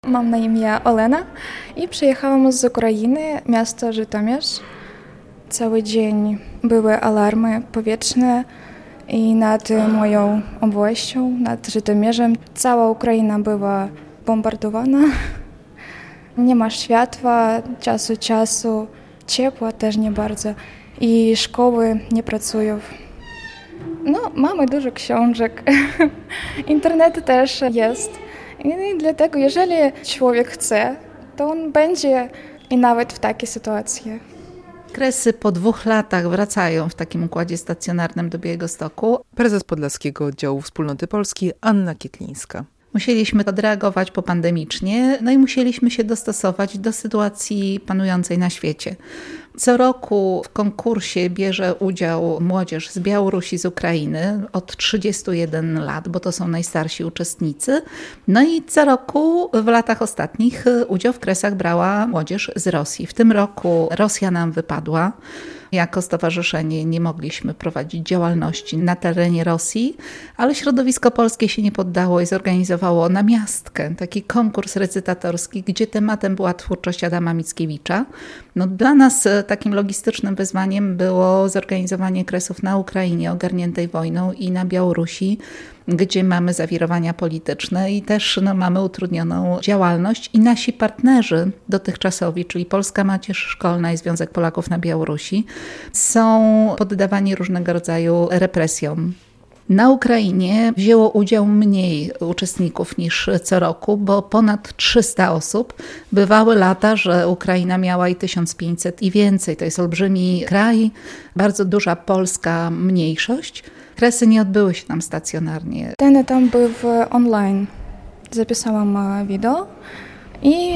Mam na imię Olena i przyjechałam z Ukrainy, miasto Żytomierz. Cały dzień były alarmy powietrzne i nad moją obwością, nad Żytomierzem, cała Ukraina była bombardowana. Nie ma światła, czasu, ciepła też nie bardzo i szkoły nie pracują. Mamy dużo książek, internet też jest. I dlatego, jeżeli człowiek chce, to on będzie i nawet w takiej sytuacji. Kresy po 2 latach wracają w takim układzie stacjonarnym do Białegostoku. Prezes Podlaskiego Oddziału Wspólnoty Polskiej Anna Kietlińska. Musieliśmy odreagować popandemicznie, i musieliśmy się dostosować do sytuacji panującej na świecie. Co roku w konkursie bierze udział młodzież z Białorusi, z Ukrainy od 31 lat, bo to są najstarsi uczestnicy. I co roku w latach ostatnich udział w kresach brała młodzież z Rosji. W tym roku Rosja nam wypadła. Jako stowarzyszenie nie mogliśmy prowadzić działalności na terenie Rosji, ale środowisko polskie się nie poddało i zorganizowało namiastkę, taki konkurs recytatorski, gdzie tematem była twórczość Adama Mickiewicza. Dla nas takim logistycznym wyzwaniem było zorganizowanie kresów na Ukrainie ogarniętej wojną i na Białorusi, gdzie mamy zawirowania polityczne i też mamy utrudnioną działalność i nasi partnerzy dotychczasowi, czyli Polska Macierz Szkolna i Związek Polaków na Białorusi, są poddawani różnego rodzaju represjom. Na Ukrainie wzięło udział mniej uczestników niż co roku, bo ponad 300 osób. Bywały lata, że Ukraina miała i 1500 i więcej. To jest olbrzymi kraj, bardzo duża polska mniejszość. Kresy nie odbyły się tam stacjonarnie. Ten etap był online. Zapisałam wideo i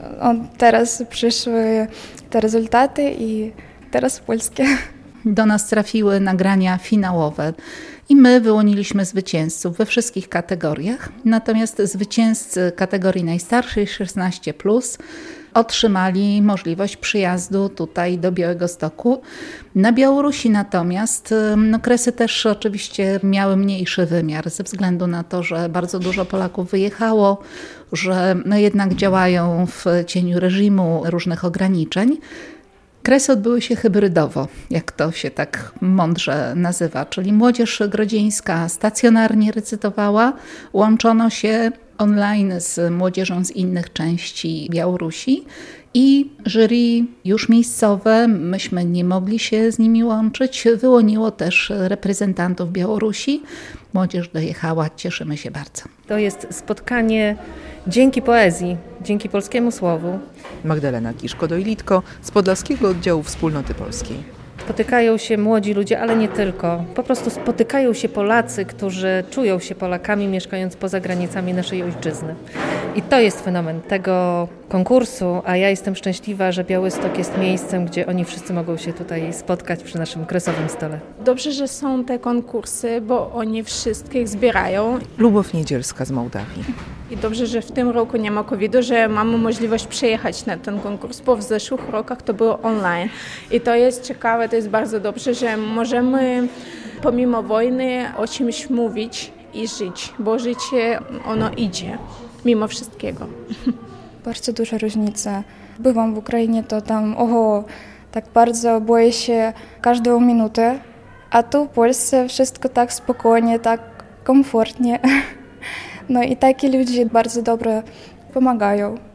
teraz przyszły te rezultaty i teraz polskie. Do nas trafiły nagrania finałowe i my wyłoniliśmy zwycięzców we wszystkich kategoriach. Natomiast zwycięzcy kategorii najstarszej 16+, otrzymali możliwość przyjazdu tutaj do Białegostoku. Na Białorusi natomiast kresy też oczywiście miały mniejszy wymiar ze względu na to, że bardzo dużo Polaków wyjechało, że jednak działają w cieniu reżimu różnych ograniczeń. Kresy odbyły się hybrydowo, jak to się tak mądrze nazywa, czyli młodzież grodzieńska stacjonarnie recytowała, łączono się online z młodzieżą z innych części Białorusi i jury już miejscowe, myśmy nie mogli się z nimi łączyć, wyłoniło też reprezentantów Białorusi. Młodzież dojechała, cieszymy się bardzo. To jest spotkanie dzięki poezji, dzięki polskiemu słowu. Magdalena Kiszko-Dojlitko z Podlaskiego Oddziału Wspólnoty Polskiej. Spotykają się młodzi ludzie, ale nie tylko. Po prostu spotykają się Polacy, którzy czują się Polakami, mieszkając poza granicami naszej ojczyzny. I to jest fenomen tego konkursu, a ja jestem szczęśliwa, że Białystok jest miejscem, gdzie oni wszyscy mogą się tutaj spotkać przy naszym kresowym stole. Dobrze, że są te konkursy, bo oni wszystkich zbierają. Lubow Niedzielska z Mołdawii. I dobrze, że w tym roku nie ma COVID-u, że mamy możliwość przyjechać na ten konkurs, bo w zeszłych rokach to było online. I to jest ciekawe, to jest bardzo dobrze, że możemy pomimo wojny o czymś mówić i żyć, bo życie ono idzie mimo wszystkiego. Bardzo duża różnica. Bywam w Ukrainie, to tam tak bardzo boję się każdą minutę, a tu w Polsce wszystko tak spokojnie, tak komfortnie. I takie ludzie bardzo dobrze pomagają.